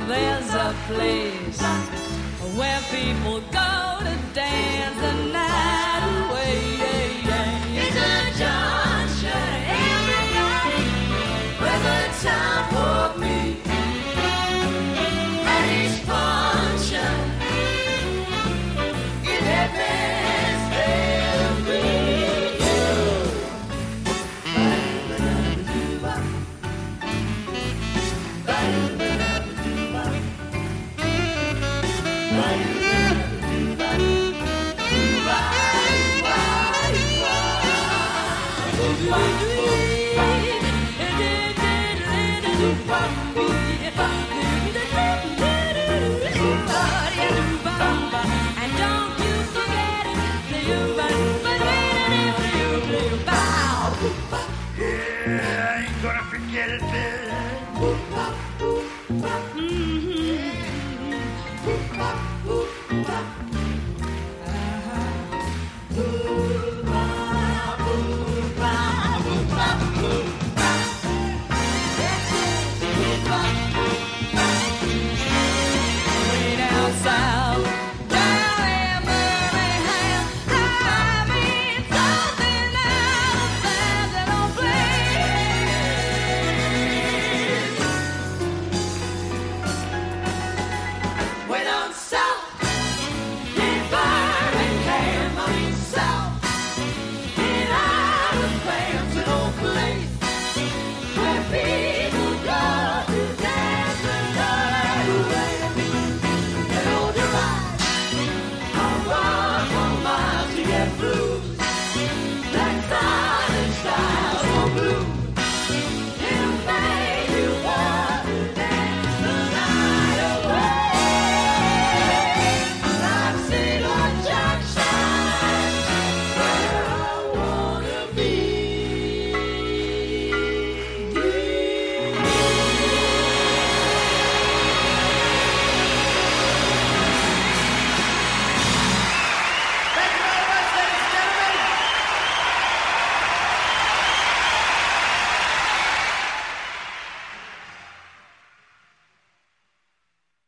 there's a place where people go to dance the night away. It's a junction every night with a time for me. And each function is happiness every and don't you forget it. Yeah, I ain't gonna forget it, man.